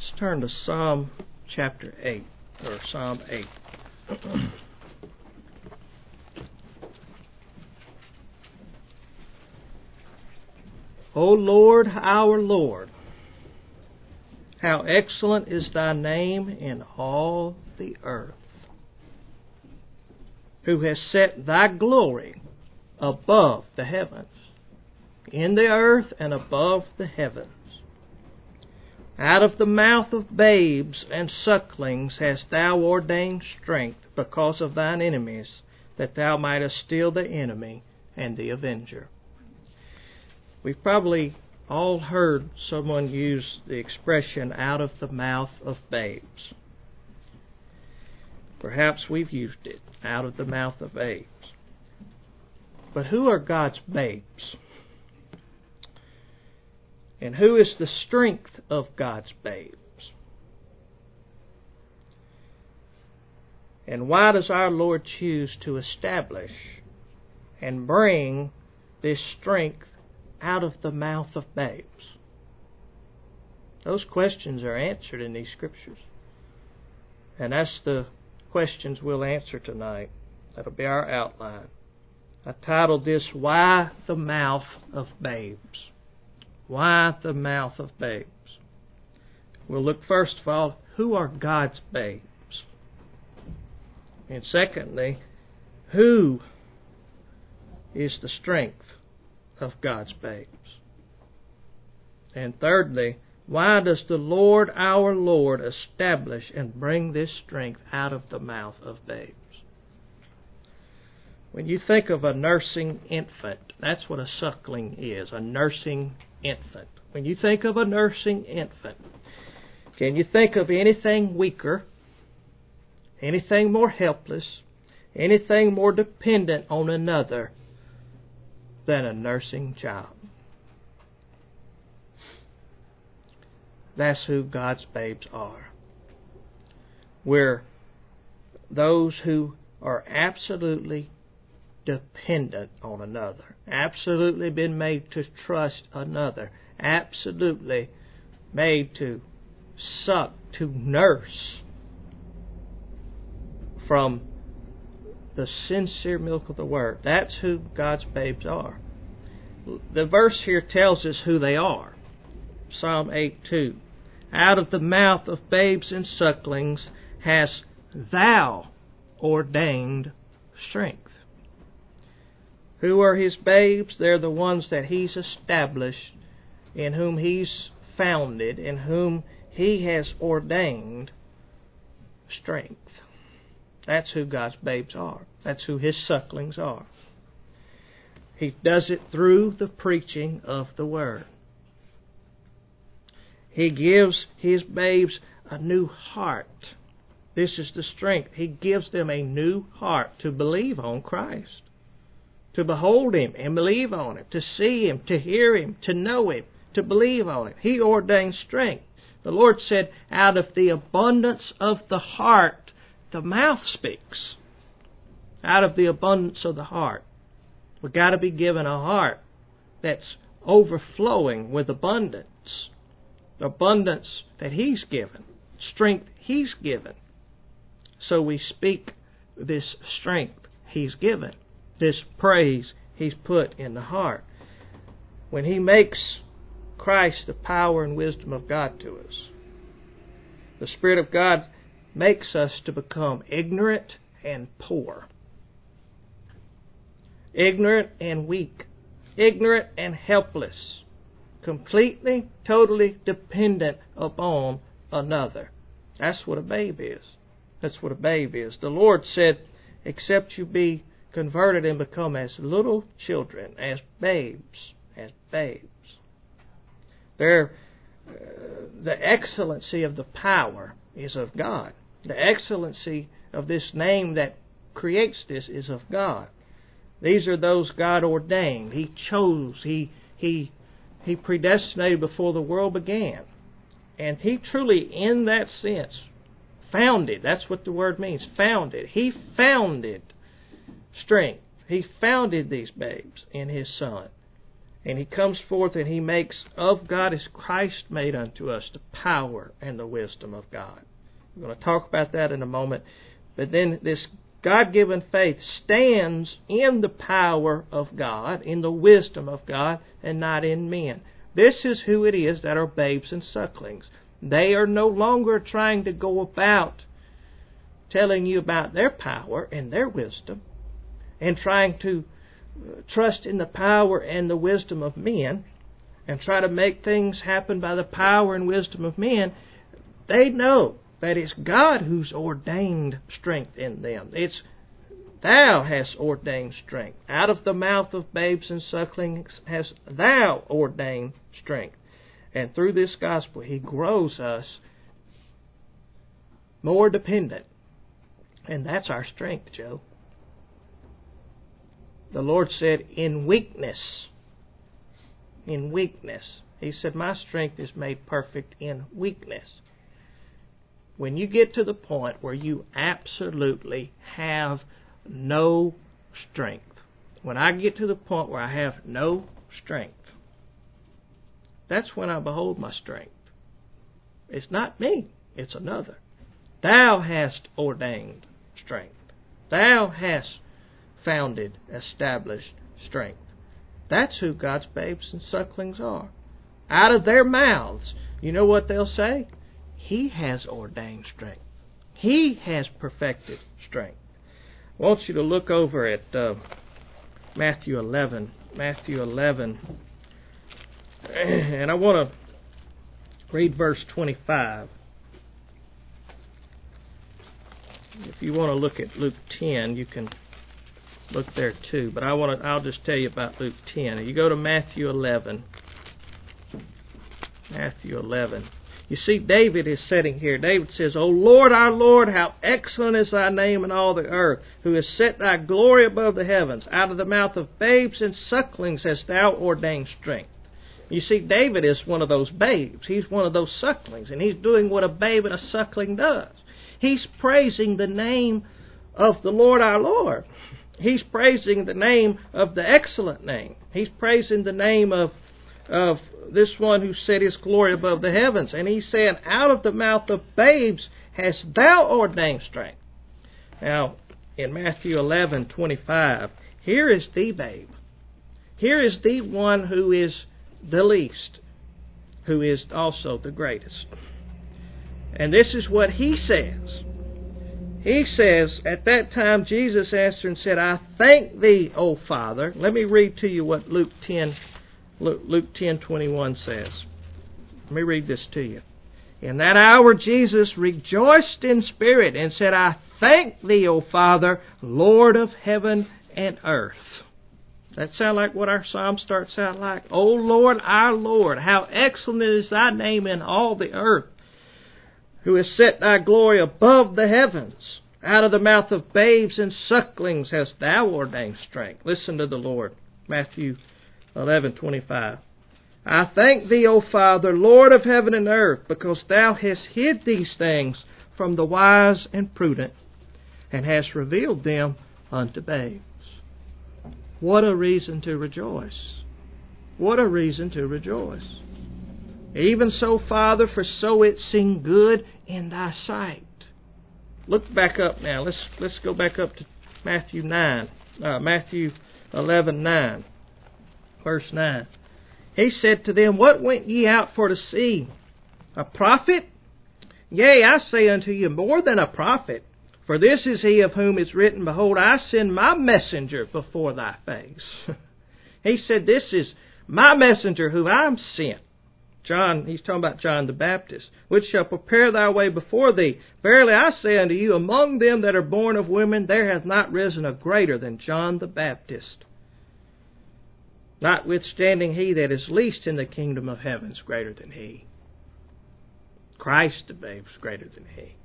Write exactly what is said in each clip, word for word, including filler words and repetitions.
Let's turn to Psalm chapter eight, or Psalm eight. O Lord, our Lord, how excellent is Thy name in all the earth, who has set Thy glory above the heavens, in the earth and above the heavens. Out of the mouth of babes and sucklings hast Thou ordained strength because of Thine enemies, that Thou mightest still the enemy and the avenger. We've probably all heard someone use the expression, out of the mouth of babes. Perhaps we've used it, out of the mouth of babes. But who are God's babes? And who is the strength of God's babes? And why does our Lord choose to establish and bring this strength out of the mouth of babes? Those questions are answered in these scriptures. And that's the questions we'll answer tonight. That'll be our outline. I titled this, Why the Mouth of Babes? Why the mouth of babes? We'll look first of all, who are God's babes? And secondly, who is the strength of God's babes? And thirdly, why does the Lord our Lord establish and bring this strength out of the mouth of babes? When you think of a nursing infant, that's what a suckling is, a nursing infant. When you think of a nursing infant, can you think of anything weaker, anything more helpless, anything more dependent on another than a nursing child? That's who God's babes are. We're those who are absolutely dependent on another, absolutely been made to trust another, absolutely made to suck, to nurse from the sincere milk of the Word. That's who God's babes are. The verse here tells us who they are. Psalm eight two. Out of the mouth of babes and sucklings hast Thou ordained strength. Who are His babes? They're the ones that He's established, in whom He's founded, in whom He has ordained strength. That's who God's babes are. That's who His sucklings are. He does it through the preaching of the Word. He gives His babes a new heart. This is the strength. He gives them a new heart to believe on Christ, to behold Him and believe on Him, to see Him, to hear Him, to know Him, to believe on Him. He ordains strength. The Lord said, out of the abundance of the heart, the mouth speaks. Out of the abundance of the heart. We've got to be given a heart that's overflowing with abundance. Abundance that He's given. Strength He's given. So we speak this strength He's given. This praise He's put in the heart. When He makes Christ the power and wisdom of God to us, the Spirit of God makes us to become ignorant and poor. Ignorant and weak. Ignorant and helpless. Completely, totally dependent upon another. That's what a babe is. That's what a babe is. The Lord said, except you be converted and become as little children, as babes, as babes. They're, uh, the excellency of the power is of God. The excellency of this name that creates this is of God. These are those God ordained. He chose. He He He predestinated before the world began. And He truly, in that sense, founded. That's what the word means. Founded. He founded strength. He founded these babes in His Son. And He comes forth and He makes of God as Christ made unto us the power and the wisdom of God. We're going to talk about that in a moment. But then this God-given faith stands in the power of God, in the wisdom of God, and not in men. This is who it is that are babes and sucklings. They are no longer trying to go about telling you about their power and their wisdom and trying to trust in the power and the wisdom of men and try to make things happen by the power and wisdom of men. They know that it's God who's ordained strength in them. It's Thou hast ordained strength. Out of the mouth of babes and sucklings hast Thou ordained strength. And through this gospel, He grows us more dependent. And that's our strength, Joe. The Lord said, in weakness, in weakness. He said, my strength is made perfect in weakness. When you get to the point where you absolutely have no strength, when I get to the point where I have no strength, that's when I behold my strength. It's not me, it's another. Thou hast ordained strength. Thou hast founded, established strength. That's who God's babes and sucklings are. Out of their mouths, you know what they'll say? He has ordained strength. He has perfected strength. I want you to look over at uh, Matthew eleven. Matthew eleven. And I want to read verse twenty-five. If you want to look at Luke ten, you can look there too. But I want to, I'll just tell you about Luke ten. You go to Matthew eleven. Matthew eleven. You see, David is sitting here. David says, O Lord, our Lord, how excellent is Thy name in all the earth, who has set Thy glory above the heavens. Out of the mouth of babes and sucklings hast Thou ordained strength. You see, David is one of those babes. He's one of those sucklings, and he's doing what a babe and a suckling does. He's praising the name of the Lord our Lord. He's praising the name of the excellent name. He's praising the name of of this one who set His glory above the heavens. And He's saying, out of the mouth of babes hast Thou ordained strength. Now, in Matthew eleven twenty-five, here is the babe. Here is the one who is the least, who is also the greatest. And this is what He says. He says, at that time Jesus answered and said, I thank Thee, O Father. Let me read to you what Luke ten Luke ten twenty-one says. Let me read this to you. In that hour Jesus rejoiced in spirit and said, I thank Thee, O Father, Lord of heaven and earth. That sound like what our psalm starts out like? O Lord, our Lord, how excellent is Thy name in all the earth, who has set Thy glory above the heavens. Out of the mouth of babes and sucklings hast Thou ordained strength. Listen to the Lord. Matthew eleven twenty-five. I thank Thee, O Father, Lord of heaven and earth, because Thou hast hid these things from the wise and prudent, and hast revealed them unto babes. What a reason to rejoice. What a reason to rejoice. Even so, Father, for so it seemed good in Thy sight. Look back up now. Let's let's go back up to Matthew nine. Uh, Matthew eleven nine. Verse nine. He said to them, What went ye out for to see? A prophet? Yea, I say unto you, more than a prophet. For this is he of whom is written, Behold, I send my messenger before thy face. He said, This is my messenger whom I'm sent. John, he's talking about John the Baptist, which shall prepare thy way before thee. Verily I say unto you, among them that are born of women, there hath not risen a greater than John the Baptist. Notwithstanding, he that is least in the kingdom of heaven is greater than he. Christ the babe is greater than he.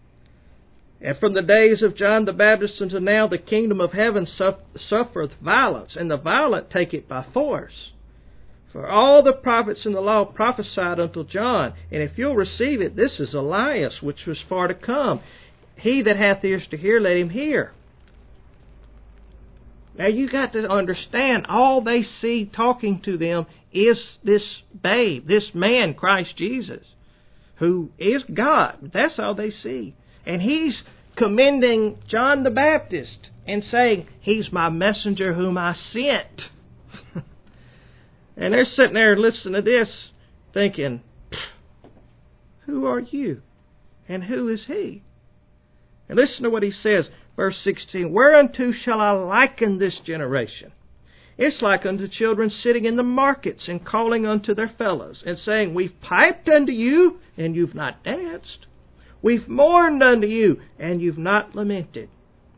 And from the days of John the Baptist until now, the kingdom of heaven suffereth violence, and the violent take it by force. For all the prophets in the law prophesied until John. And if you'll receive it, this is Elias, which was far to come. He that hath ears to hear, let him hear. Now you got to understand, all they see talking to them is this babe, this man, Christ Jesus, who is God. That's all they see. And he's commending John the Baptist and saying, he's my messenger whom I sent. And they're sitting there listening to this thinking, who are you? And who is he? And listen to what he says, verse sixteen. Whereunto shall I liken this generation? It's like unto children sitting in the markets and calling unto their fellows and saying, we've piped unto you, and you've not danced. We've mourned unto you, and you've not lamented.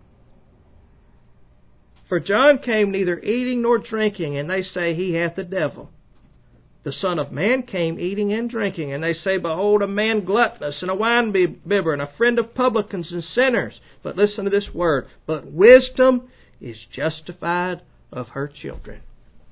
For John came neither eating nor drinking, and they say he hath the devil. The Son of Man came eating and drinking, and they say, behold, a man gluttonous, and a winebibber, and a friend of publicans and sinners. But listen to this word, but wisdom is justified of her children.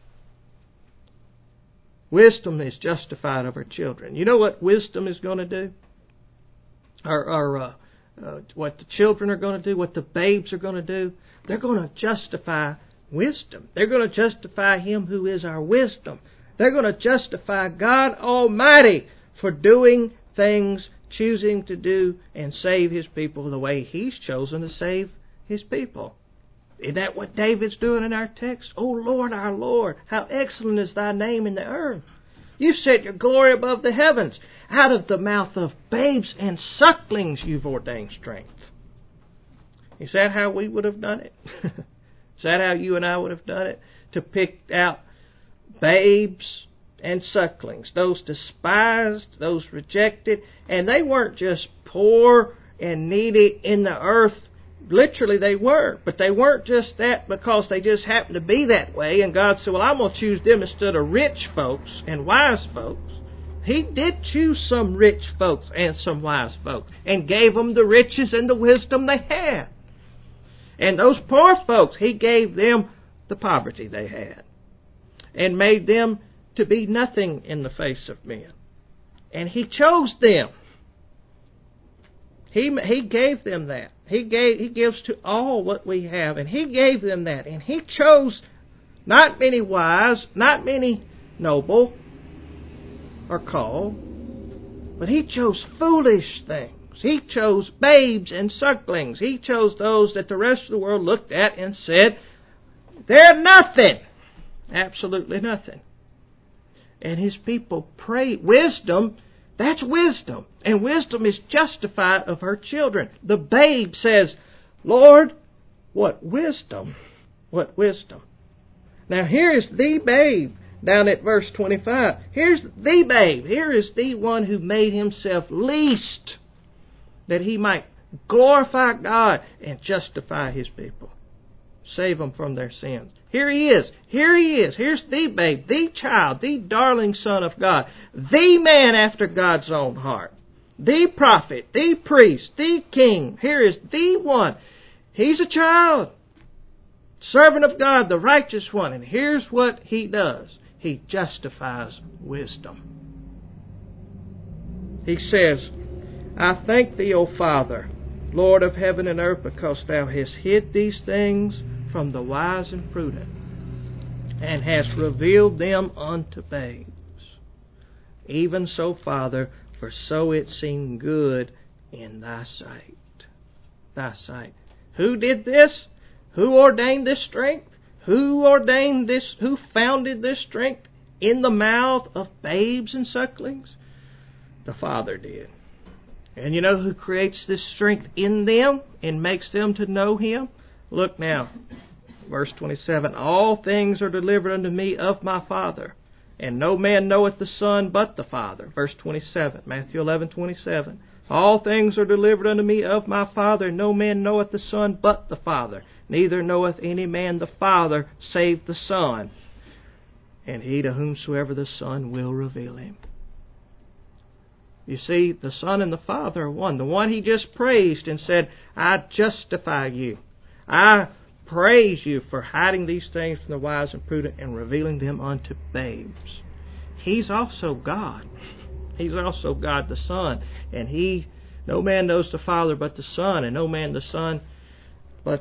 Wisdom is justified of her children. You know what wisdom is going to do? Or, or uh, uh, what the children are going to do, what the babes are going to do? They're going to justify wisdom. They're going to justify Him who is our wisdom. They're going to justify God Almighty for doing things, choosing to do and save His people the way He's chosen to save His people. Isn't that what David's doing in our text? O Lord, our Lord, how excellent is Thy name in the earth. You've set Your glory above the heavens. Out of the mouth of babes and sucklings You've ordained strength. Is that how we would have done it? Is that how you and I would have done it? To pick out babes and sucklings, those despised, those rejected, and they weren't just poor and needy in the earth. Literally they were, but they weren't just that because they just happened to be that way, and God said, well, I'm going to choose them instead of rich folks and wise folks. He did choose some rich folks and some wise folks, and gave them the riches and the wisdom they had. And those poor folks, He gave them the poverty they had, and made them to be nothing in the face of men. And He chose them. He He gave them that. He gave He gives to all what we have, and He gave them that. And He chose not many wise, not many noble or called, but He chose foolish things. He chose babes and sucklings. He chose those that the rest of the world looked at and said, they're nothing. Absolutely nothing. And His people pray. Wisdom, that's wisdom. And wisdom is justified of her children. The babe says, Lord, what wisdom. What wisdom. Now here is the babe down at verse twenty-five. Here's the babe. Here is the one who made Himself least, that He might glorify God and justify His people. Save them from their sins. Here He is. Here He is. Here's the babe, the child, the darling Son of God, the man after God's own heart, the prophet, the priest, the king. Here is the one. He's a child, servant of God, the righteous one. And here's what He does. He justifies wisdom. He says, I thank Thee, O Father, Lord of heaven and earth, because Thou hast hid these things from the wise and prudent, and hast revealed them unto babes. Even so, Father, for so it seemed good in Thy sight. Thy sight. Who did this? Who ordained this strength? Who ordained this? Who founded this strength in the mouth of babes and sucklings? The Father did. And you know who creates this strength in them and makes them to know Him? Look now, verse twenty-seven. All things are delivered unto me of my Father, and no man knoweth the Son but the Father. Verse twenty-seven, Matthew eleven twenty-seven. All things are delivered unto me of my Father, and no man knoweth the Son but the Father. Neither knoweth any man the Father save the Son, and he to whomsoever the Son will reveal Him. You see, the Son and the Father are one. The one He just praised and said, I justify you. I praise you for hiding these things from the wise and prudent and revealing them unto babes. He's also God. He's also God the Son. And He, no man knows the Father but the Son, and no man the Son but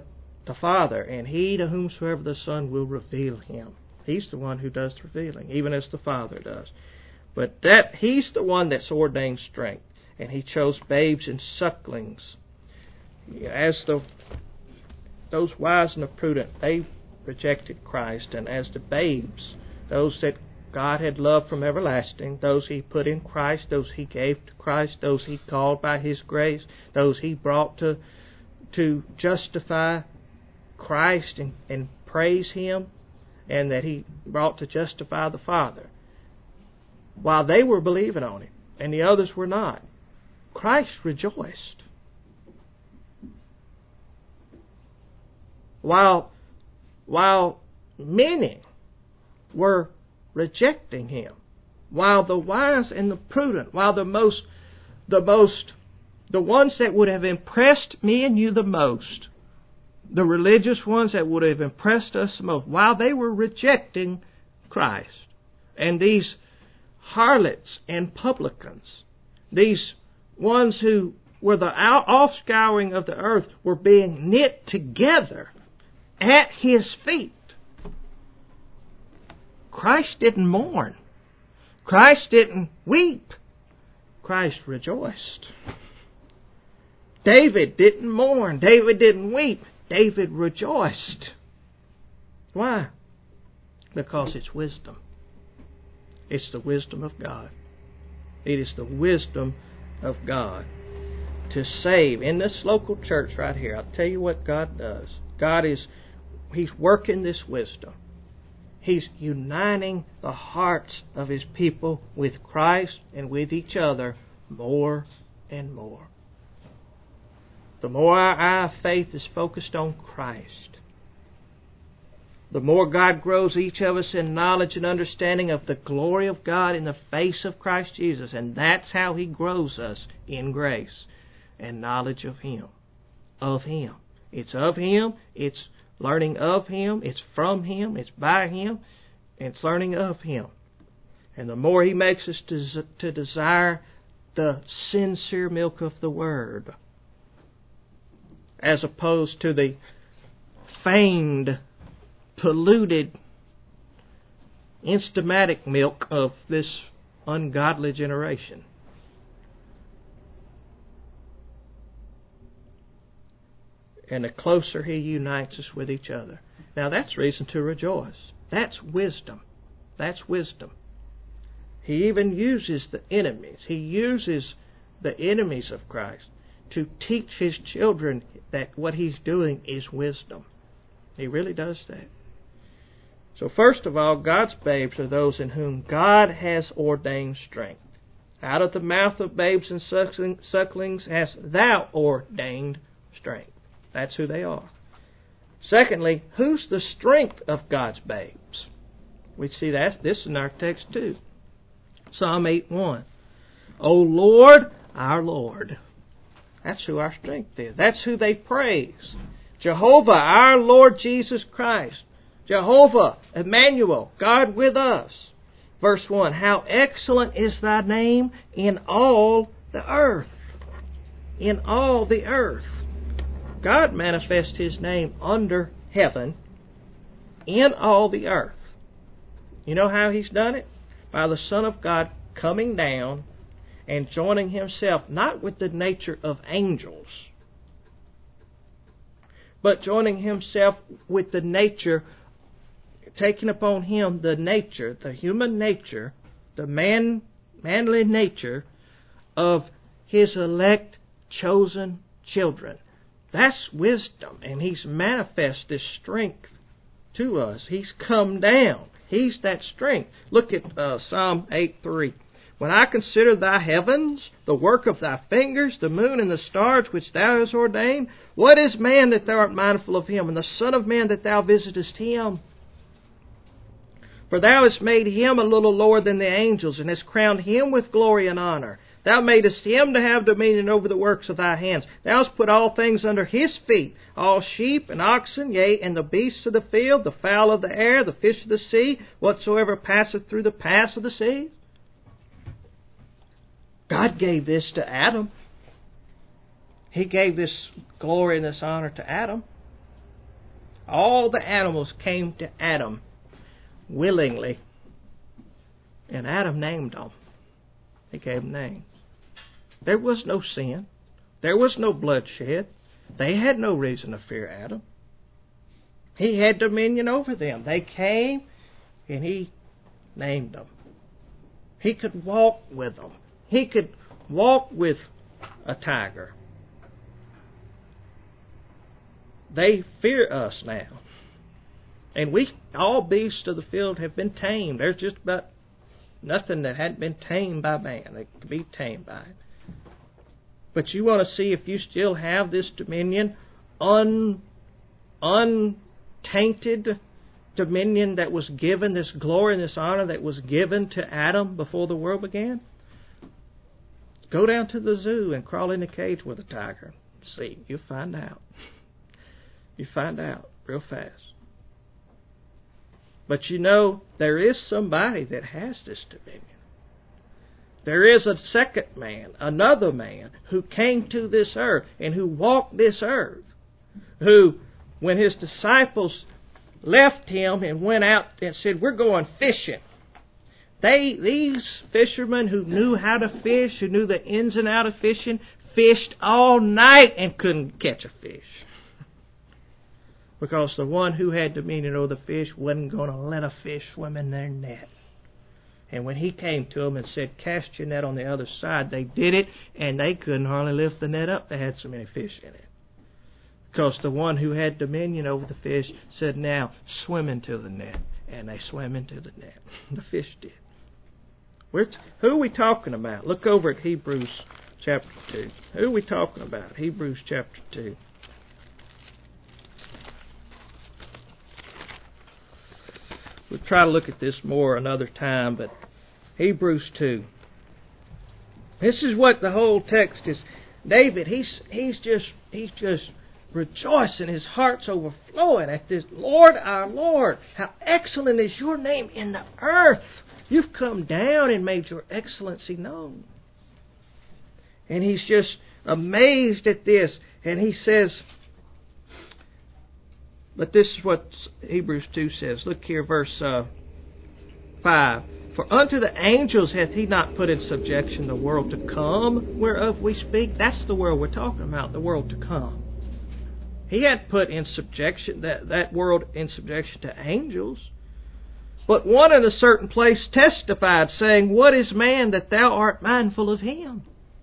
the Father, and he to whomsoever the Son will reveal him. He's the one who does the revealing, even as the Father does. But that He's the one that's ordained strength, and He chose babes and sucklings. As the those wise and the prudent, they rejected Christ, and as the babes, those that God had loved from everlasting, those He put in Christ, those He gave to Christ, those He called by His grace, those He brought to to justify Christ and, and praise Him, and that He brought to justify the Father. While they were believing on Him, and the others were not, Christ rejoiced. While, while many were rejecting Him, while the wise and the prudent, while the most, the most, the ones that would have impressed me and you the most, the religious ones that would have impressed us the most, while they were rejecting Christ, and these harlots and publicans, these ones who were the offscouring of the earth, were being knit together at His feet. Christ didn't mourn. Christ didn't weep. Christ rejoiced. David didn't mourn. David didn't weep. David rejoiced. Why? Because it's wisdom. It's the wisdom of God. It is the wisdom of God to save. In this local church right here, I'll tell you what God does. God is, He's working this wisdom. He's uniting the hearts of His people with Christ and with each other more and more. The more our eye of faith is focused on Christ, the more God grows each of us in knowledge and understanding of the glory of God in the face of Christ Jesus. And that's how He grows us in grace and knowledge of Him. Of Him. It's of Him. It's learning of Him. It's from Him. It's by Him. And it's learning of Him. And the more He makes us to, to desire the sincere milk of the Word, as opposed to the feigned, polluted, instamatic milk of this ungodly generation. And the closer He unites us with each other. Now that's reason to rejoice. That's wisdom. That's wisdom. He even uses the enemies. He uses the enemies of Christ to teach His children that what He's doing is wisdom. He really does that. So first of all, God's babes are those in whom God has ordained strength. Out of the mouth of babes and sucklings hast Thou ordained strength. That's who they are. Secondly, who's the strength of God's babes? We see that this in our text too. Psalm eight one. O Lord, our Lord. That's who our strength is. That's who they praise. Jehovah, our Lord Jesus Christ. Jehovah, Emmanuel, God with us. Verse one, how excellent is Thy name in all the earth. In all the earth. God manifests His name under heaven in all the earth. You know how He's done it? By the Son of God coming down and joining Himself not with the nature of angels, but joining Himself with the nature, taking upon Him the nature, the human nature, the man, manly nature of His elect, chosen children. That's wisdom, and He's manifest this strength to us. He's come down. He's that strength. Look at uh, Psalm eight three. When I consider Thy heavens, the work of Thy fingers, the moon and the stars which Thou hast ordained, what is man that Thou art mindful of him, and the son of man that Thou visitest him? For Thou hast made him a little lower than the angels, and hast crowned him with glory and honor. Thou madest him to have dominion over the works of Thy hands. Thou hast put all things under his feet, all sheep and oxen, yea, and the beasts of the field, the fowl of the air, the fish of the sea, whatsoever passeth through the paths of the sea. God gave this to Adam. He gave this glory and this honor to Adam. All the animals came to Adam willingly. And Adam named them. He gave them names. There was no sin. There was no bloodshed. They had no reason to fear Adam. He had dominion over them. They came and he named them. He could walk with them. He could walk with a tiger. They fear us now. And we, all beasts of the field have been tamed. There's just about nothing that hadn't been tamed by man that could be tamed by it. But you want to see if you still have this dominion, un, untainted dominion that was given, this glory and this honor that was given to Adam before the world began? Go down to the zoo and crawl in a cage with a tiger. See, you'll find out. You find out real fast. But you know, there is somebody that has this dominion. There is a second man, another man, who came to this earth and who walked this earth, who, when his disciples left him and went out and said, we're going fishing, they, these fishermen who knew how to fish, who knew the ins and outs of fishing, fished all night and couldn't catch a fish. Because the one who had dominion over the fish wasn't going to let a fish swim in their net. And when he came to them and said, cast your net on the other side, they did it, and they couldn't hardly lift the net up. They had so many fish in it. Because the one who had dominion over the fish said, now, swim into the net. And they swam into the net. The fish did. We're t- who are we talking about? Look over at Hebrews chapter two. Who are we talking about? Hebrews chapter two. We'll try to look at this more another time, but Hebrews two. This is what the whole text is. David, he's he's just he's just rejoicing. His heart's overflowing at this. Lord, our Lord, how excellent is your name in the earth. You've come down and made your excellency known. And he's just amazed at this. And he says, but this is what Hebrews two says. Look here, verse uh, five. For unto the angels hath he not put in subjection the world to come, whereof we speak. That's the world we're talking about, the world to come. He had put in subjection that, that world in subjection to angels. But one in a certain place testified, saying, what is man that thou art mindful of him?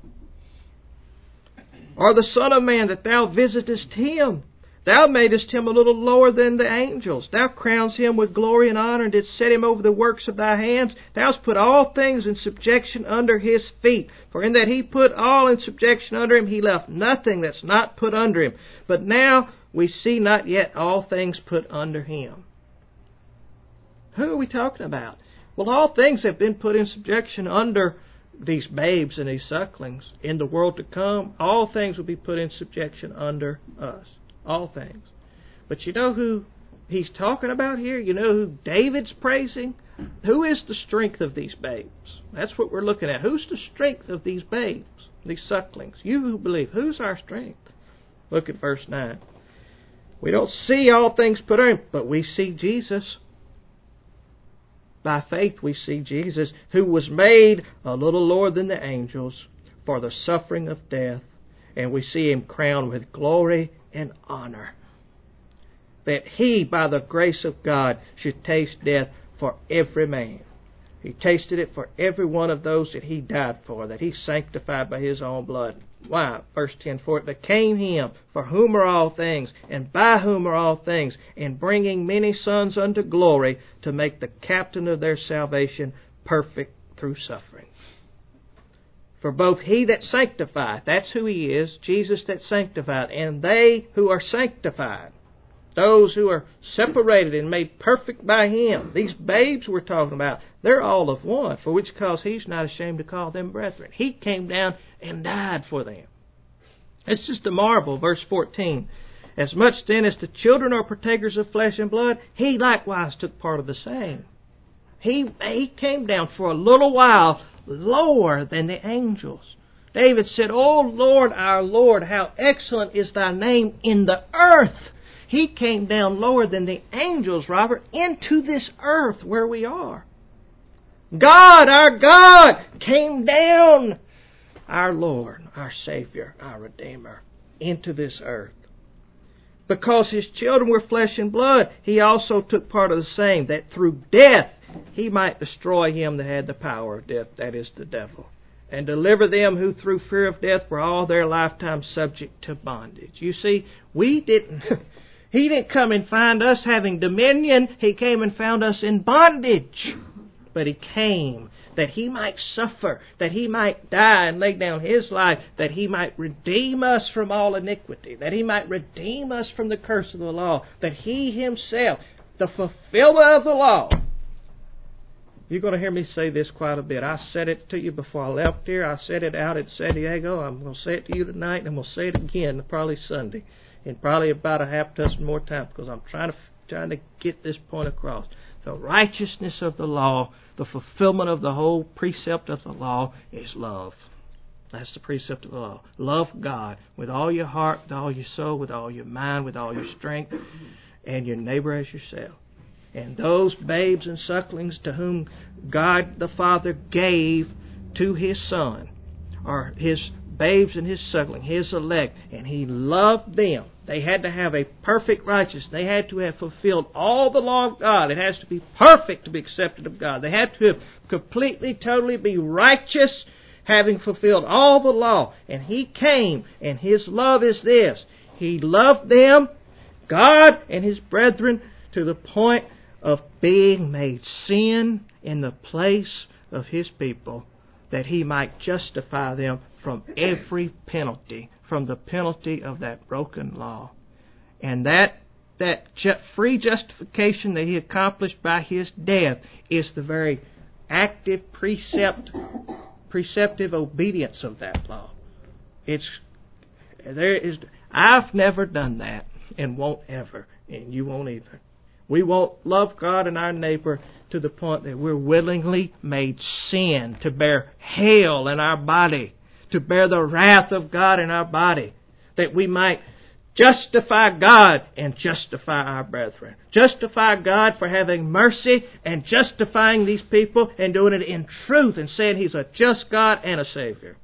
Or the Son of Man that thou visitest him? Thou madest him a little lower than the angels. Thou crownest him with glory and honor, and didst set him over the works of thy hands. Thou hast put all things in subjection under his feet. For in that he put all in subjection under him, he left nothing that's not put under him. But now we see not yet all things put under him. Who are we talking about? Well, all things have been put in subjection under these babes and these sucklings. In the world to come, all things will be put in subjection under us. All things. But you know who he's talking about here? You know who David's praising? Who is the strength of these babes? That's what we're looking at. Who's the strength of these babes, these sucklings? You who believe. Who's our strength? Look at verse nine. We don't see all things put in, but we see Jesus. By faith we see Jesus, who was made a little lower than the angels for the suffering of death, and we see him crowned with glory and honor, that he, by the grace of God, should taste death for every man. He tasted it for every one of those that he died for, that he sanctified by his own blood. Why? Verse ten, for it became him, for whom are all things, and by whom are all things, in bringing many sons unto glory, to make the captain of their salvation perfect through suffering. For both he that sanctified, that's who he is, Jesus that sanctified, and they who are sanctified, those who are separated and made perfect by him, these babes we're talking about, they're all of one, for which cause he's not ashamed to call them brethren. He came down and died for them. It's just a marvel. Verse fourteen. As much then as the children are partakers of flesh and blood, he likewise took part of the same. He, he came down for a little while lower than the angels. David said, O Lord, our Lord, how excellent is thy name in the earth, He came down lower than the angels, Robert, into this earth where we are. God, our God, came down, our Lord, our Savior, our Redeemer, into this earth. Because His children were flesh and blood, He also took part of the same, that through death He might destroy him that had the power of death, that is, the devil, and deliver them who through fear of death were all their lifetime subject to bondage. You see, we didn't... He didn't come and find us having dominion. He came and found us in bondage. But He came that He might suffer, that He might die and lay down His life, that He might redeem us from all iniquity, that He might redeem us from the curse of the law, that He Himself, the fulfillment of the law. You're going to hear me say this quite a bit. I said it to you before I left here. I said it out at San Diego. I'm going to say it to you tonight, and I'm going to say it again probably Sunday, and probably about a half dozen more times, because I'm trying to trying to get this point across. The righteousness of the law, the fulfillment of the whole precept of the law, is love. That's the precept of the law. Love God with all your heart, with all your soul, with all your mind, with all your strength, and your neighbor as yourself. And those babes and sucklings to whom God the Father gave to His Son are His babes and His suckling, His elect, and He loved them. They had to have a perfect righteousness. They had to have fulfilled all the law of God. It has to be perfect to be accepted of God. They had to have completely, totally be righteous, having fulfilled all the law. And He came, and His love is this. He loved them, God and His brethren, to the point of being made sin in the place of His people, that He might justify them from every penalty, from the penalty of that broken law. And that that ju- free justification that He accomplished by His death is the very active precept, preceptive obedience of that law. It's there is. I've never done that, and won't ever, and you won't either. We won't love God and our neighbor to the point that we're willingly made sin to bear hell in our body, to bear the wrath of God in our body, that we might justify God and justify our brethren. Justify God for having mercy and justifying these people and doing it in truth and saying He's a just God and a Savior.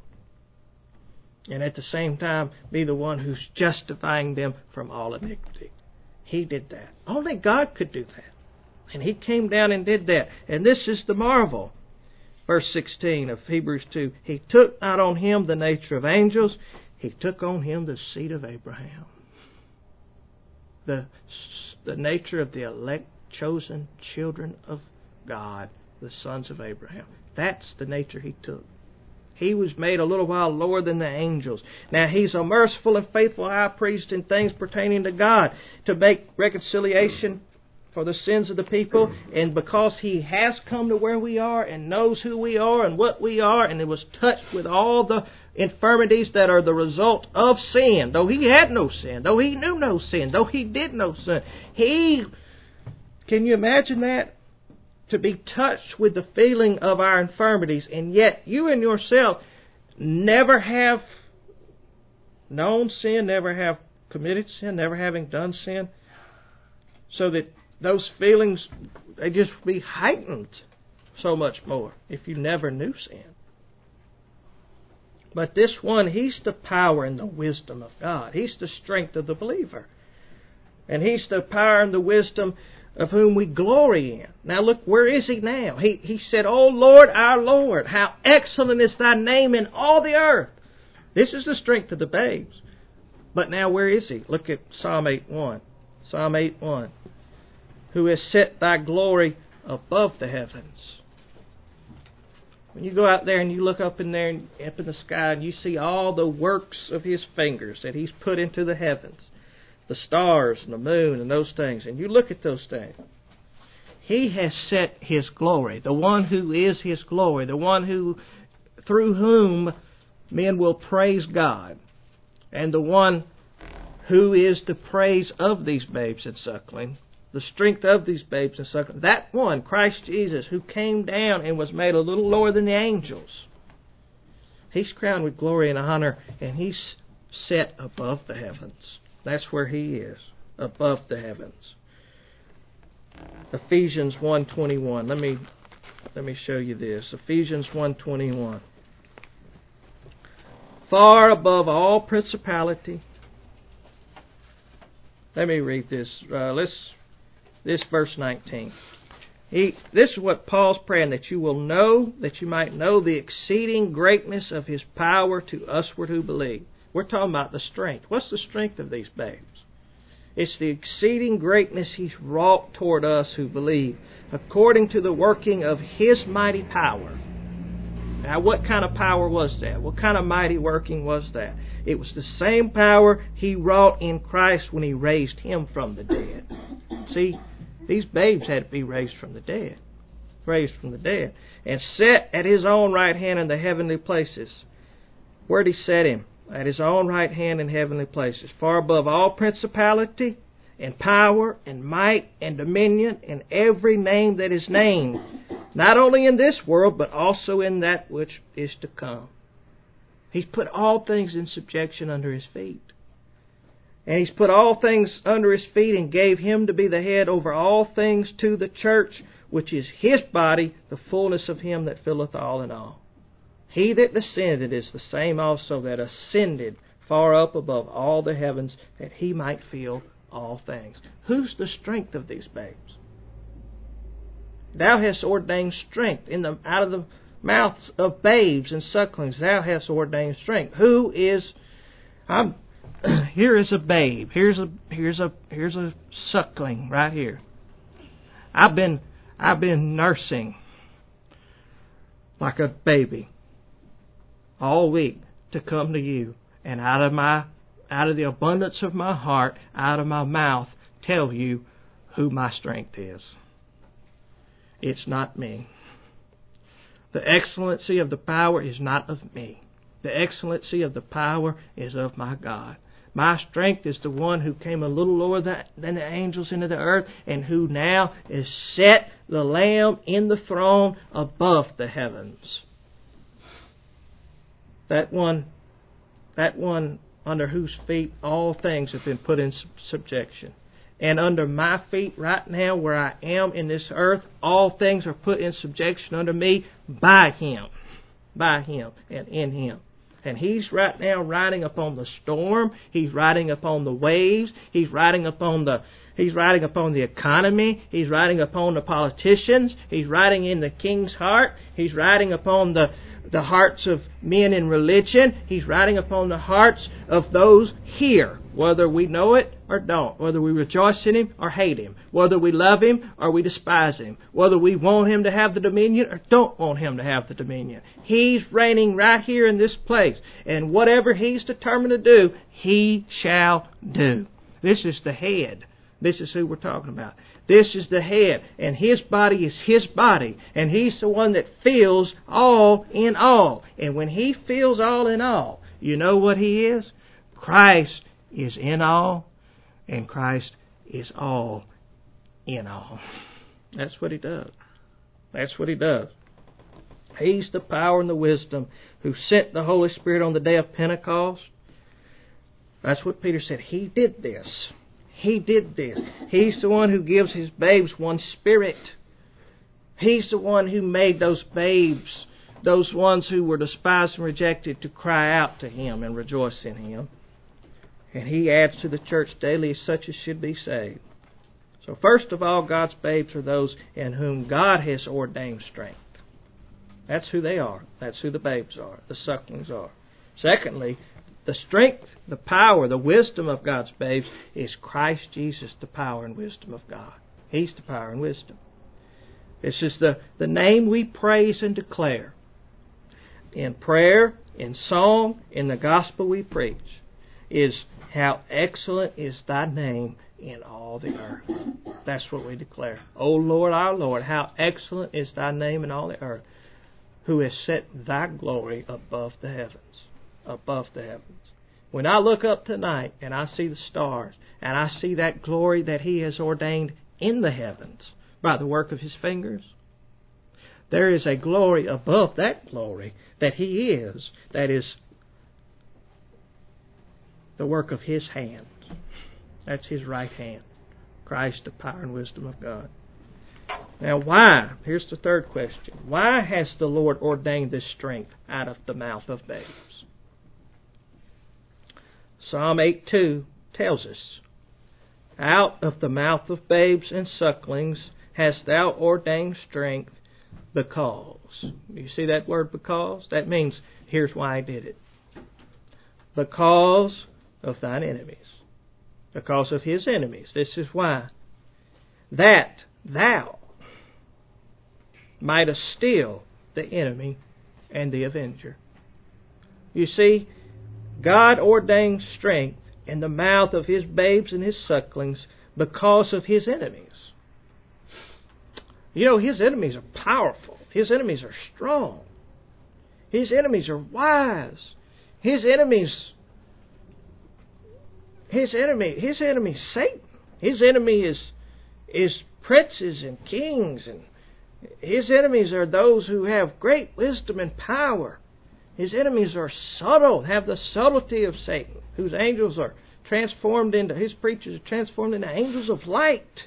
And at the same time be the one who's justifying them from all iniquity. He did that. Only God could do that. And He came down and did that. And this is the marvel. Verse sixteen of Hebrews two. He took not on Him the nature of angels. He took on Him the seed of Abraham. The, the nature of the elect, chosen children of God, the sons of Abraham. That's the nature He took. He was made a little while lower than the angels. Now He's a merciful and faithful high priest in things pertaining to God, to make reconciliation for the sins of the people. And because He has come to where we are and knows who we are and what we are, and it was touched with all the infirmities that are the result of sin, though He had no sin, though He knew no sin, though He did no sin. He, can you imagine that? To be touched with the feeling of our infirmities, and yet you and yourself never have known sin, never have committed sin, never having done sin, so that those feelings, they just be heightened so much more if you never knew sin. But this one, He's the power and the wisdom of God. He's the strength of the believer. And He's the power and the wisdom of whom we glory in. Now look, where is He now? He, he said, O Lord, our Lord, how excellent is Thy name in all the earth. This is the strength of the babes. But now where is He? Look at Psalm eight one. Psalm eight one. Who has set Thy glory above the heavens. When you go out there and you look up in there, and up in the sky, and you see all the works of His fingers that He's put into the heavens, the stars and the moon and those things, and you look at those things, He has set His glory, the one who is His glory, the one who, through whom men will praise God, and the one who is the praise of these babes and suckling, the strength of these babes and suckling, that one, Christ Jesus, who came down and was made a little lower than the angels. He's crowned with glory and honor, and He's set above the heavens. That's where He is, above the heavens. Ephesians one twenty-one. Let me let me show you this. Ephesians one twenty-one. Far above all principality. Let me read this. Uh, let's this verse nineteen. He, this is what Paul's praying, that you will know, that you might know the exceeding greatness of His power to usward who believe. We're talking about the strength. What's the strength of these babes? It's the exceeding greatness He's wrought toward us who believe, according to the working of His mighty power. Now, what kind of power was that? What kind of mighty working was that? It was the same power He wrought in Christ when He raised Him from the dead. See, these babes had to be raised from the dead. Raised from the dead. And set at His own right hand in the heavenly places. Where did He set Him? At His own right hand in heavenly places. Far above all principality and power and might and dominion and every name that is named. Not only in this world, but also in that which is to come. He's put all things in subjection under His feet. And He's put all things under His feet and gave Him to be the head over all things to the church, which is His body, the fullness of Him that filleth all in all. He that descended is the same also that ascended far up above all the heavens, that He might fill all things. Who's the strength of these babes? Thou hast ordained strength in the out of the mouths of babes and sucklings. Thou hast ordained strength. Who is? I'm. Here is a babe. Here's a here's a here's a suckling right here. I've been I've been nursing like a baby all week to come to you, and out of my out of the abundance of my heart, out of my mouth, tell you who my strength is. It's not me. The excellency of the power is not of me. The excellency of the power is of my God. My strength is the one who came a little lower than the angels into the earth, and who now is set the Lamb in the throne above the heavens. That one, that one under whose feet all things have been put in subjection. And under my feet right now, where I am in this earth, all things are put in subjection under me by Him. By Him and in Him. And He's right now riding upon the storm. He's riding upon the waves. He's riding upon the He's riding upon the economy. He's riding upon the politicians. He's riding in the king's heart. He's riding upon the, the hearts of men in religion. He's riding upon the hearts of those here, whether we know it or don't, whether we rejoice in Him or hate Him, whether we love Him or we despise Him, whether we want Him to have the dominion or don't want Him to have the dominion. He's reigning right here in this place, and whatever He's determined to do, He shall do. This is the head. This is who we're talking about. This is the head, and His body is His body, and He's the one that fills all in all. And when He fills all in all, you know what He is? Christ is in all, and Christ is all in all. That's what He does. That's what He does. He's the power and the wisdom who sent the Holy Spirit on the day of Pentecost. That's what Peter said. He did this. He did this. He's the one who gives His babes one spirit. He's the one who made those babes, those ones who were despised and rejected, to cry out to Him and rejoice in Him. And He adds to the church daily such as should be saved. So first of all, God's babes are those in whom God has ordained strength. That's who they are. That's who the babes are, the sucklings are. Secondly, the strength, the power, the wisdom of God's babes is Christ Jesus, the power and wisdom of God. He's the power and wisdom. This is the, the name we praise and declare. In prayer, in song, in the gospel we preach, is how excellent is Thy name in all the earth. That's what we declare. O Lord, our Lord, how excellent is Thy name in all the earth, who has set Thy glory above the heavens. Above the heavens. When I look up tonight and I see the stars, and I see that glory that He has ordained in the heavens by the work of His fingers, there is a glory above that glory that He is, that is the work of His hands. That's His right hand. Christ, the power and wisdom of God. Now why? Here's the third question. Why has the Lord ordained this strength out of the mouth of babes? Psalm eight two tells us, out of the mouth of babes and sucklings hast thou ordained strength because. You see that word because? That means here's why I did it. Because of thine enemies. Because of His enemies. This is why. That thou mightest still the enemy and the avenger. You see, God ordained strength in the mouth of His babes and His sucklings because of His enemies. You know, His enemies are powerful. His enemies are strong. His enemies are wise. His enemies, His enemy, His enemy is Satan. His enemy is, is princes and kings, and His enemies are those who have great wisdom and power. His enemies are subtle, have the subtlety of Satan, whose angels are transformed into, his preachers are transformed into angels of light.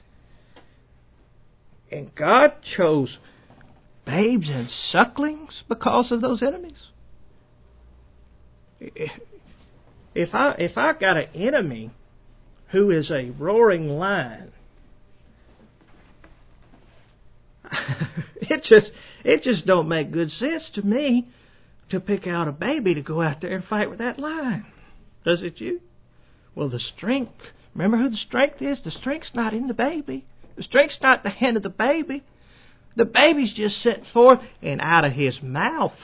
And God chose babes and sucklings because of those enemies. If I if I got an enemy who is a roaring lion, it just it just don't make good sense to me to pick out a baby to go out there and fight with that lion. Does it you? Well, the strength, remember who the strength is? The strength's not in the baby. The strength's not in the hand of the baby. The baby's just sent forth, and out of his mouth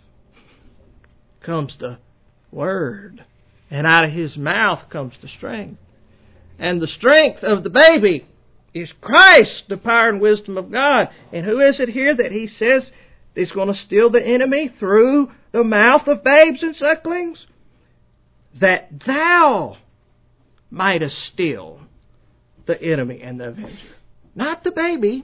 comes the word. And out of his mouth comes the strength. And the strength of the baby is Christ, the power and wisdom of God. And who is it here that He says is going to steal the enemy through the mouth of babes and sucklings? That thou mightest steal the enemy and the avenger. Not the baby.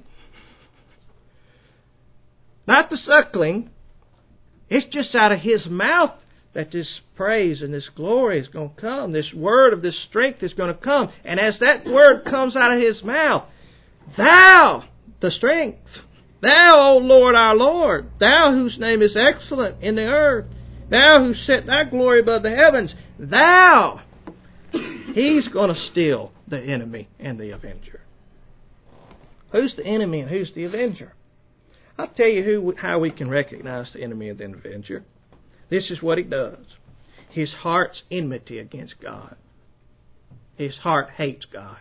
Not the suckling. It's just out of His mouth that this praise and this glory is going to come. This word of this strength is going to come. And as that word comes out of His mouth, thou, the strength, thou, O Lord our Lord, thou whose name is excellent in the earth, thou who set thy glory above the heavens, thou, He's going to steal the enemy and the avenger. Who's the enemy and who's the avenger? I'll tell you who, how we can recognize the enemy and the avenger. This is what he does. His heart's enmity against God. His heart hates God.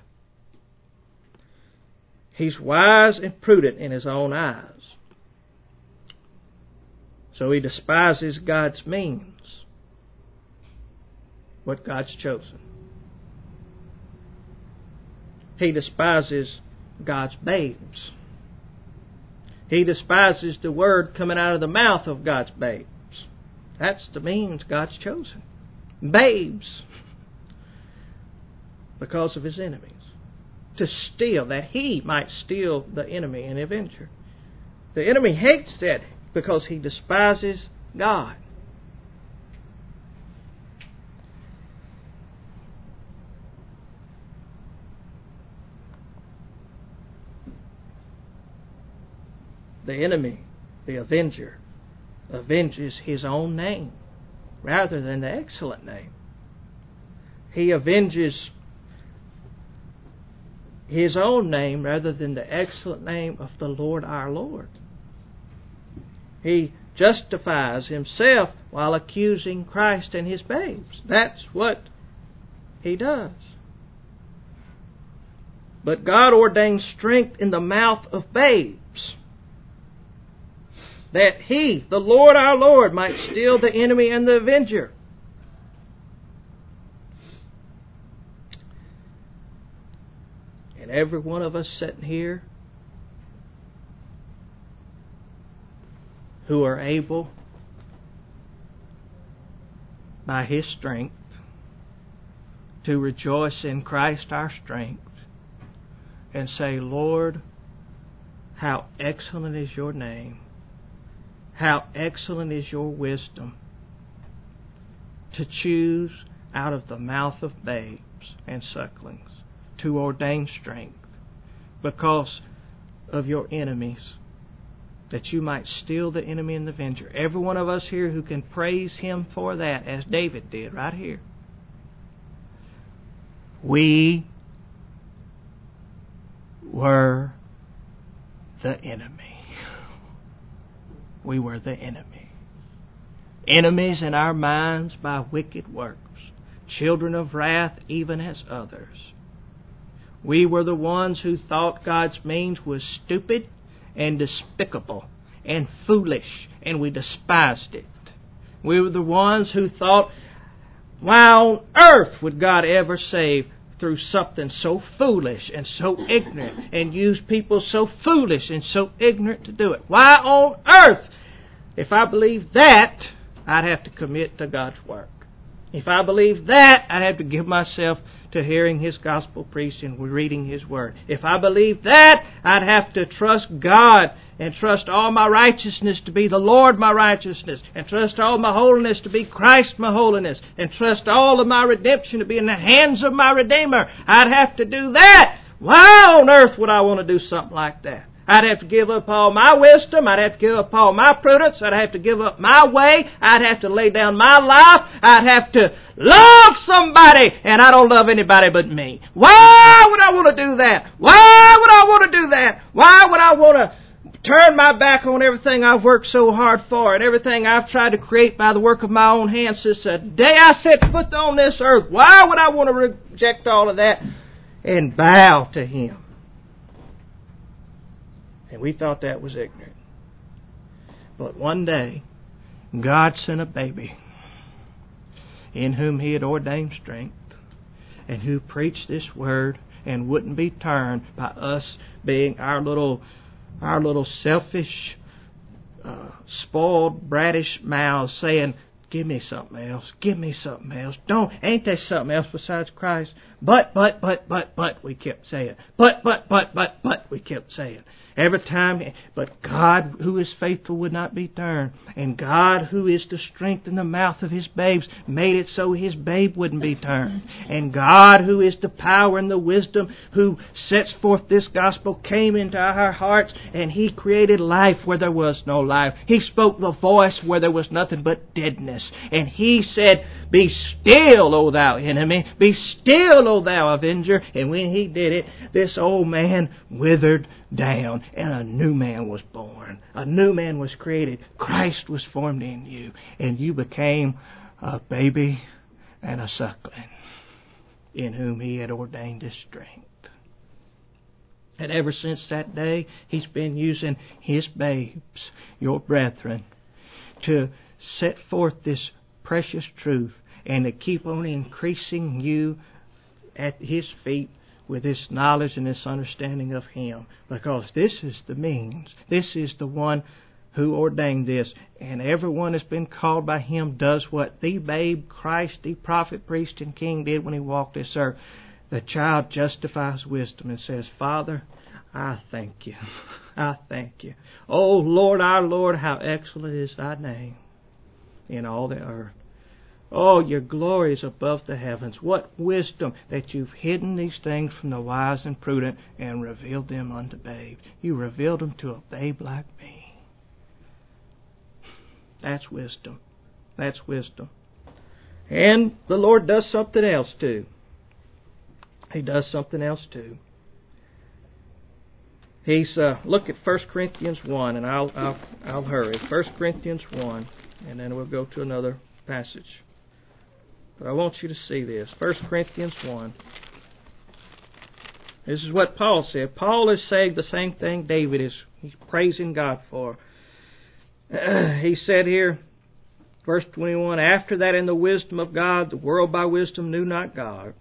He's wise and prudent in his own eyes. So he despises God's means, what God's chosen. He despises God's babes. He despises the word coming out of the mouth of God's babes. That's the means God's chosen. Babes. Because of his enemies. To steal, that he might steal the enemy and avenger. The enemy hates that because he despises God. The enemy, the avenger, avenges his own name rather than the excellent name. He avenges his own name rather than the excellent name of the Lord our Lord. He justifies himself while accusing Christ and his babes. That's what he does. But God ordains strength in the mouth of babes, that he, the Lord our Lord, might steal the enemy and the avenger. And every one of us sitting here who are able, by his strength, to rejoice in Christ our strength and say, Lord, how excellent is your name. How excellent is your wisdom to choose out of the mouth of babes and sucklings to ordain strength because of your enemies, that you might steal the enemy and the avenger. Every one of us here who can praise Him for that, as David did right here. We were the enemy. We were the enemy. Enemies in our minds by wicked works. Children of wrath even as others. We were the ones who thought God's means was stupid and despicable and foolish, and we despised it. We were the ones who thought, why on earth would God ever save through something so foolish and so ignorant, and use people so foolish and so ignorant to do it? Why on earth? If I believed that, I'd have to commit to God's work. If I believed that, I'd have to give myself to hearing His gospel preached and reading His Word. If I believed that, I'd have to trust God and trust all my righteousness to be the Lord my righteousness, and trust all my holiness to be Christ my holiness, and trust all of my redemption to be in the hands of my Redeemer. I'd have to do that. Why on earth would I want to do something like that? I'd have to give up all my wisdom. I'd have to give up all my prudence. I'd have to give up my way. I'd have to lay down my life. I'd have to love somebody, and I don't love anybody but me. Why would I want to do that? Why would I want to do that? Why would I want to turn my back on everything I've worked so hard for and everything I've tried to create by the work of my own hands since the day I set foot on this earth? Why would I want to reject all of that and bow to Him? And we thought that was ignorant. But one day, God sent a baby in whom He had ordained strength, and who preached this Word and wouldn't be turned by us being our little, our little selfish, uh, spoiled, bratish mouths saying, give me something else. Give me something else. Don't, ain't there something else besides Christ? But, but, but, but, but, we kept saying. But, but, but, but, but, we kept saying. Every time, but God who is faithful would not be turned. And God who is the strength in the mouth of His babes made it so His babe wouldn't be turned. And God who is the power and the wisdom who sets forth this gospel came into our hearts, and He created life where there was no life. He spoke the voice where there was nothing but deadness. And He said, be still, O thou enemy. Be still, O thou avenger. And when He did it, this old man withered down, and a new man was born. A new man was created. Christ was formed in you, and you became a baby and a suckling in whom He had ordained His strength. And ever since that day, He's been using His babes, your brethren, to set forth this precious truth and to keep on increasing you at His feet with this knowledge and this understanding of Him. Because this is the means. This is the one who ordained this. And everyone that's been called by Him does what the babe, Christ, the prophet, priest, and king did when He walked this earth. The child justifies wisdom and says, Father, I thank You. I thank You. Oh, Lord, our Lord, how excellent is Thy name in all the earth. Oh, Your glory is above the heavens. What wisdom that You've hidden these things from the wise and prudent and revealed them unto babes. You revealed them to a babe like me. That's wisdom. That's wisdom. And the Lord does something else too. He does something else too. He's uh, look at First Corinthians one, and I'll I'll I'll hurry. First Corinthians one, and then we'll go to another passage. But I want you to see this. First Corinthians one. This is what Paul said. Paul is saying the same thing David is he's praising God for. He said here, verse twenty-one, after that in the wisdom of God, the world by wisdom knew not God.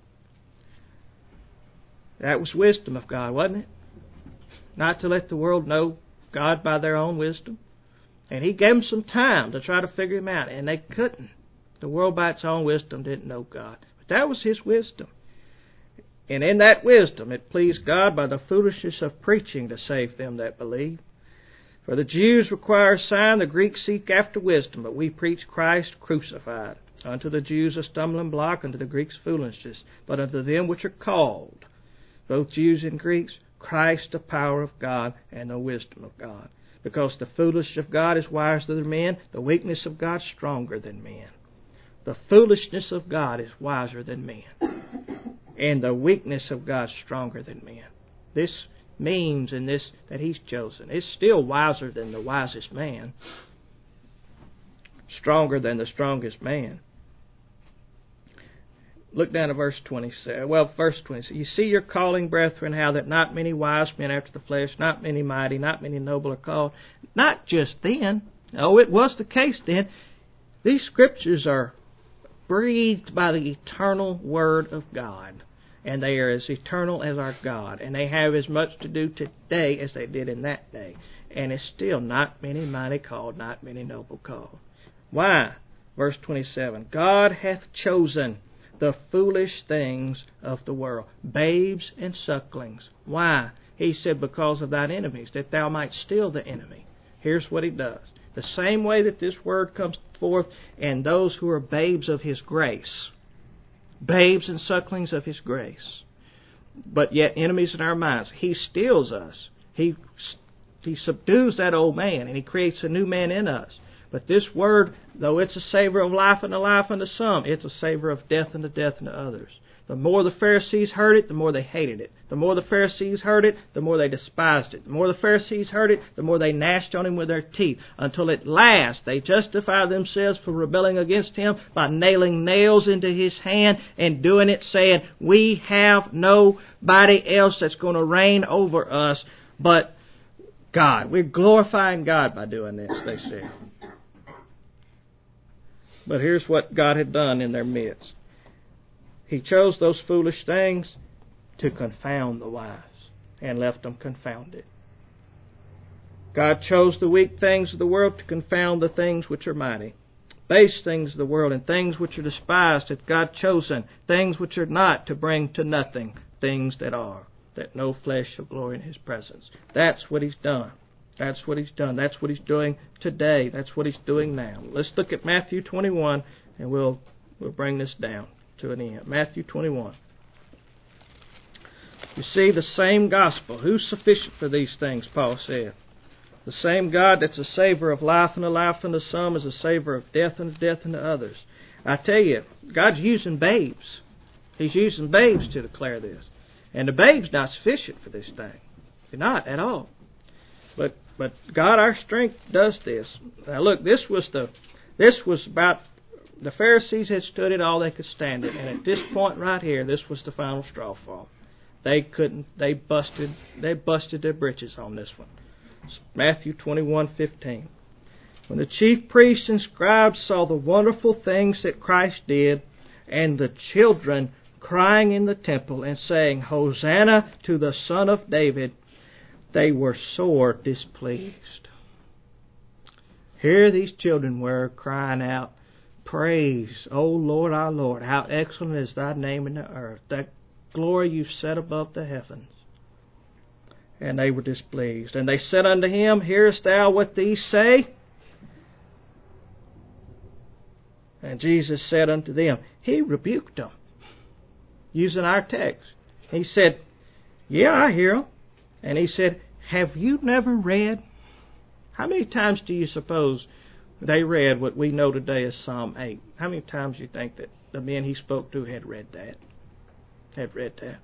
That was wisdom of God, wasn't it? Not to let the world know God by their own wisdom. And He gave them some time to try to figure Him out, and they couldn't. The world by its own wisdom didn't know God. But that was His wisdom. And in that wisdom it pleased God by the foolishness of preaching to save them that believe. For the Jews require a sign, the Greeks seek after wisdom, but we preach Christ crucified. Unto the Jews a stumbling block, unto the Greeks foolishness. But unto them which are called, both Jews and Greeks, Christ the power of God and the wisdom of God. Because the foolishness of God is wiser than men, the weakness of God stronger than men. The foolishness of God is wiser than men, and the weakness of God stronger than men. This means in this that He's chosen. It's still wiser than the wisest man, stronger than the strongest man. Look down to verse twenty-seven. Well, verse twenty-seven. You see your calling, brethren, how that not many wise men after the flesh, not many mighty, not many noble are called. Not just then. Oh, it was the case then. These scriptures are breathed by the eternal Word of God. And they are as eternal as our God. And they have as much to do today as they did in that day. And it's still not many mighty called, not many noble called. Why? Verse twenty-seven. God hath chosen the foolish things of the world, babes and sucklings. Why? He said, because of thine enemies, that thou might steal the enemy. Here's what He does. The same way that this word comes forth, and those who are babes of His grace, babes and sucklings of His grace, but yet enemies in our minds, He steals us. He, he subdues that old man, and He creates a new man in us. But this word, though it's a savor of life unto life unto some, it's a savor of death unto death unto others. The more the Pharisees heard it, the more they hated it. The more the Pharisees heard it, the more they despised it. The more the Pharisees heard it, the more they gnashed on Him with their teeth, until at last they justified themselves for rebelling against Him by nailing nails into His hand and doing it, saying, we have nobody else that's going to reign over us but God. We're glorifying God by doing this, they said. But here's what God had done in their midst. He chose those foolish things to confound the wise, and left them confounded. God chose the weak things of the world to confound the things which are mighty. Base things of the world and things which are despised hath God chosen, things which are not, to bring to nothing things that are, that no flesh shall glory in His presence. That's what He's done. That's what He's done. That's what He's doing today. That's what He's doing now. Let's look at Matthew twenty-one, and we'll we'll bring this down to an end. Matthew twenty-one. You see, the same gospel. Who's sufficient for these things, Paul said. The same God that's a savor of life unto life unto some is a savor of death unto death unto others. I tell you, God's using babes. He's using babes to declare this. And the babe's not sufficient for this thing. They're not at all. But but God, our strength, does this. Now look, this was the this was about the Pharisees had stood it all they could stand it, and at this point right here, this was the final straw for them. They couldn't. They busted. They busted their britches on this one. It's Matthew twenty-one fifteen. When the chief priests and scribes saw the wonderful things that Christ did, and the children crying in the temple and saying, Hosanna to the Son of David, they were sore displeased. Here these children were crying out, Praise, O Lord our Lord, how excellent is Thy name in the earth, that glory You've set above the heavens. And they were displeased. And they said unto Him, Hearest Thou what these say? And Jesus said unto them, He rebuked them, using our text. He said, Yeah, I hear them. And He said, Have you never read? How many times do you suppose they read what we know today as Psalm eight? How many times do you think that the men He spoke to had read that? Had read that?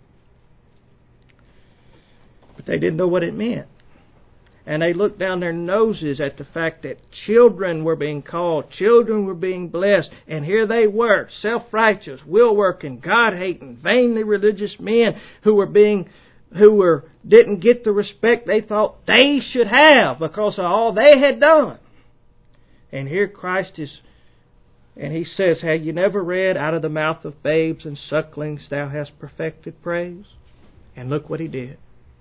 But they didn't know what it meant. And they looked down their noses at the fact that children were being called, children were being blessed, and here they were, self-righteous, will-working, God-hating, vainly religious men who were being who were didn't get the respect they thought they should have because of all they had done. And here Christ is, and He says, Have you never read, out of the mouth of babes and sucklings Thou hast perfected praise? And look what He did.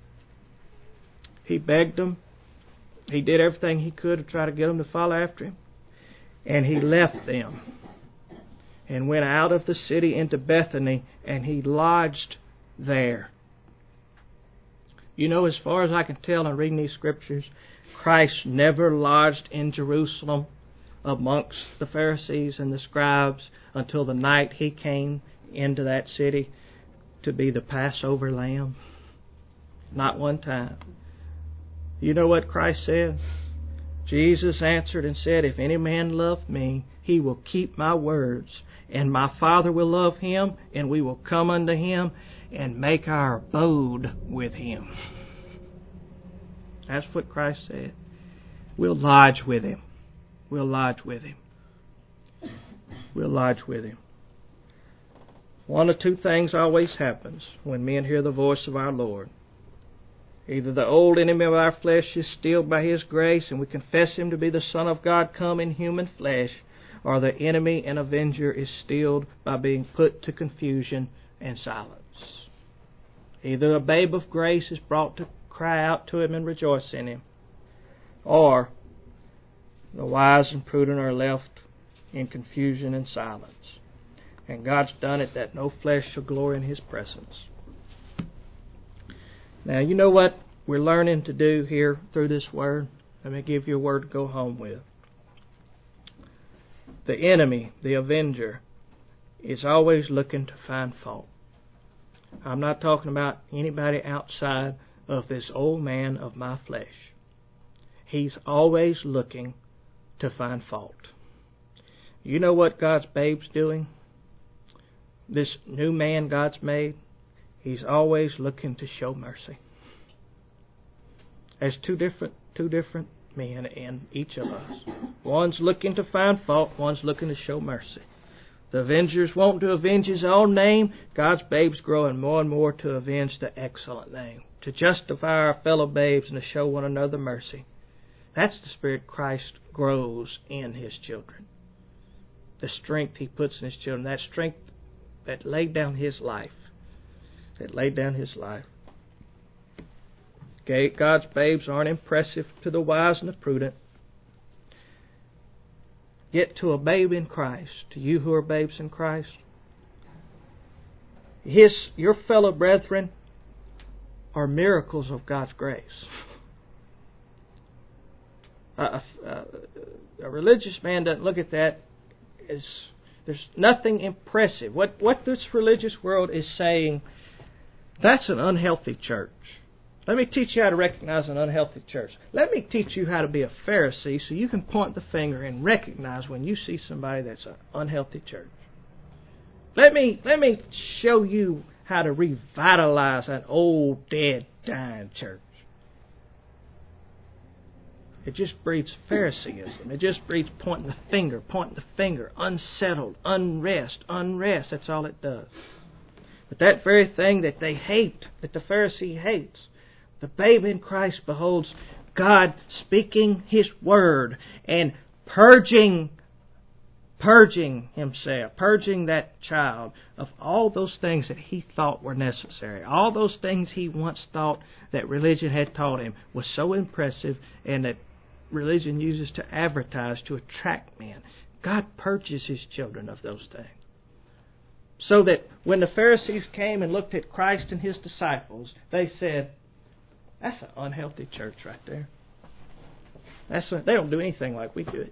He begged them. He did everything He could to try to get them to follow after Him. And He left them and went out of the city into Bethany, and He lodged there. You know, as far as I can tell in reading these scriptures, Christ never lodged in Jerusalem amongst the Pharisees and the scribes until the night He came into that city to be the Passover lamb? Not one time. You know what Christ said? Jesus answered and said, "If any man love me, he will keep my words, and my Father will love him, and we will come unto him and make our abode with him." That's what Christ said. We'll lodge with Him. We'll lodge with Him. We'll lodge with Him. One of two things always happens when men hear the voice of our Lord. Either the old enemy of our flesh is stilled by His grace and we confess Him to be the Son of God come in human flesh, or the enemy and avenger is stilled by being put to confusion and silence. Either a babe of grace is brought to cry out to Him and rejoice in Him, or the wise and prudent are left in confusion and silence. And God's done it that no flesh shall glory in His presence. Now, you know what we're learning to do here through this word? Let me give you a word to go home with. The enemy, the avenger, is always looking to find fault. I'm not talking about anybody outside of this old man of my flesh. He's always looking to find fault. You know what God's babe's doing? This new man God's made, He's always looking to show mercy. There's two different two different men in each of us. One's looking to find fault, one's looking to show mercy. The avenger's wanting to avenge his own name. God's babe's growing more and more to avenge the excellent name, to justify our fellow babes and to show one another mercy. That's the spirit Christ grows in His children. The strength He puts in His children. That strength that laid down His life. That laid down His life. Okay, God's babes aren't impressive to the wise and the prudent. Get to a babe in Christ, to you who are babes in Christ. His, your fellow brethren are miracles of God's grace. A, a, a religious man doesn't look at that as there's nothing impressive. What what this religious world is saying, that's an unhealthy church. Let me teach you how to recognize an unhealthy church. Let me teach you how to be a Pharisee so you can point the finger and recognize when you see somebody that's an unhealthy church. Let me let me show you how to revitalize an old, dead, dying church. It just breeds Phariseeism. It just breeds pointing the finger, pointing the finger, unsettled, unrest, unrest. That's all it does. But that very thing that they hate, that the Pharisee hates, the babe in Christ beholds God speaking His word and purging, purging himself, purging that child of all those things that he thought were necessary. All those things he once thought that religion had taught him was so impressive and that religion uses to advertise to attract men. God purges His children of those things. So that when the Pharisees came and looked at Christ and His disciples, they said, that's an unhealthy church right there. That's a, they don't do anything like we do it.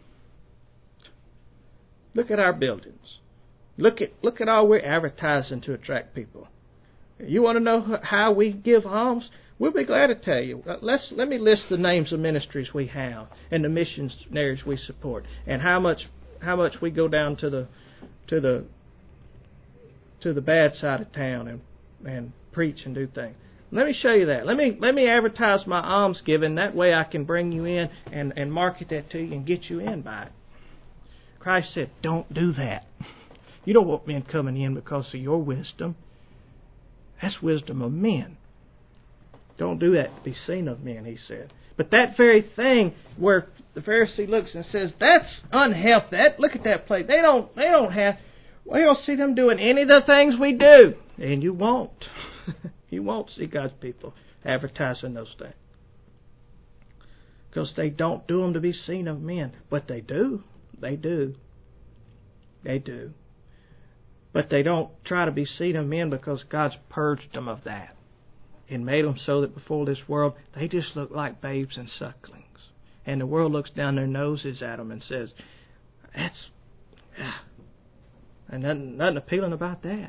Look at our buildings. Look at look at all we're advertising to attract people. You want to know how we give alms? We'll be glad to tell you. Let's let me list the names of ministries we have and the missionaries we support, and how much how much we go down to the to the to the bad side of town and and preach and do things. Let me show you that. Let me let me advertise my alms giving. That way I can bring you in and, and market that to you and get you in by it. Christ said, don't do that. You don't want men coming in because of your wisdom. That's wisdom of men. Don't do that to be seen of men, He said. But that very thing where the Pharisee looks and says, that's unhealthy. That, look at that place. They don't they don't have we don't see them doing any of the things we do. And you won't. You won't see God's people advertising those things. Because they don't do them to be seen of men. But they do. They do. They do. But they don't try to be seen of men because God's purged them of that and made them so that before this world they just look like babes and sucklings. And the world looks down their noses at them and says, that's, ah, and nothing, nothing appealing about that.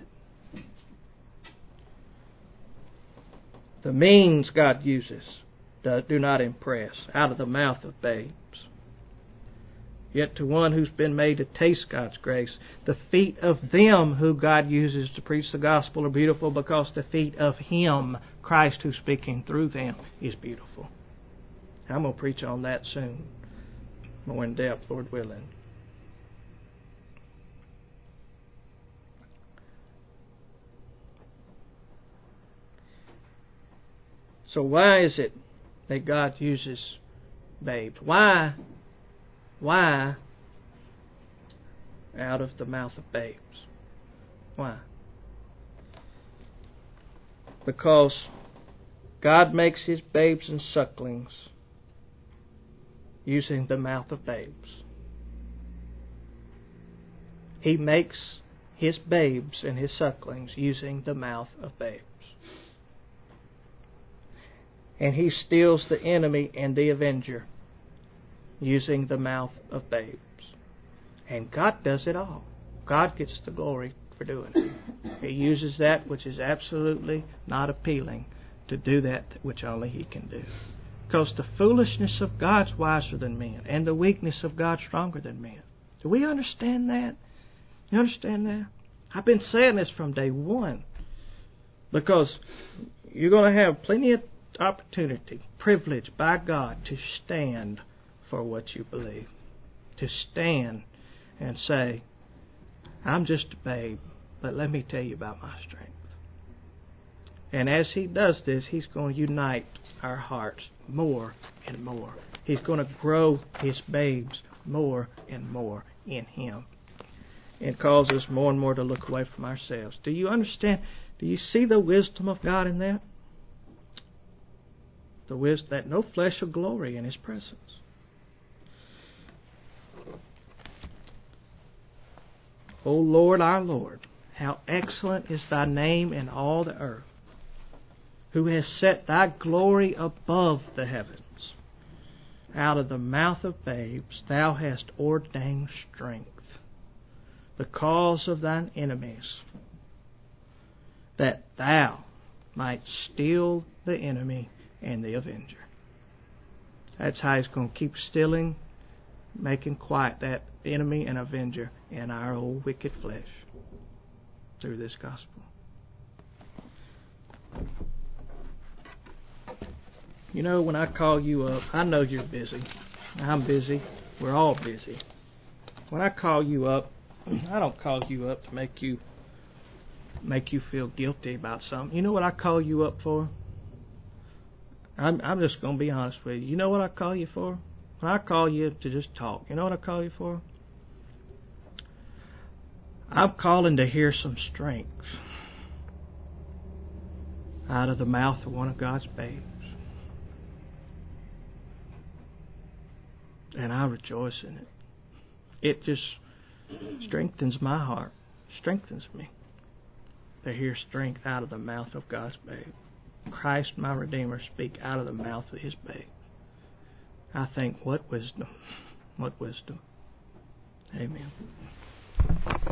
The means God uses do not impress, out of the mouth of babes. Yet to one who's been made to taste God's grace, the feet of them who God uses to preach the gospel are beautiful, because the feet of Him, Christ, who's speaking through them, is beautiful. I'm going to preach on that soon, more in depth, Lord willing. So why is it that God uses babes? Why? Why out of the mouth of babes? Why? Because God makes His babes and sucklings using the mouth of babes. He makes His babes and His sucklings using the mouth of babes. And He steals the enemy and the avenger using the mouth of babes. And God does it all. God gets the glory for doing it. He uses that which is absolutely not appealing to do that which only He can do. Because the foolishness of God's wiser than men, and the weakness of God stronger than men. Do we understand that? You understand that? I've been saying this from day one. Because you're going to have plenty of opportunity, privilege by God to stand for what you believe. To stand and say, I'm just a babe, but let me tell you about my strength. And as He does this, He's going to unite our hearts more and more. He's going to grow His babes more and more in Him, and cause us more and more to look away from ourselves. Do you understand? Do you see the wisdom of God in that? The wisdom that no flesh will glory in His presence. O Lord, our Lord, how excellent is Thy name in all the earth, who has set Thy glory above the heavens. Out of the mouth of babes Thou hast ordained strength, the cause of Thine enemies, that Thou might steal the enemy and the avenger. That's how He's going to keep stilling, making quiet that enemy and avenger in our old wicked flesh through this gospel. You know, when I call you up, I know you're busy. I'm busy. We're all busy. When I call you up, I don't call you up to make you make you feel guilty about something. You know what I call you up for? I'm, I'm just going to be honest with you. You know what I call you for? When I call you to just talk, you know what I call you for? I'm calling to hear some strength out of the mouth of one of God's babes. And I rejoice in it. It just strengthens my heart, strengthens me to hear strength out of the mouth of God's babe. Christ, my Redeemer, speak out of the mouth of His babe. I think, what wisdom, what wisdom. Amen.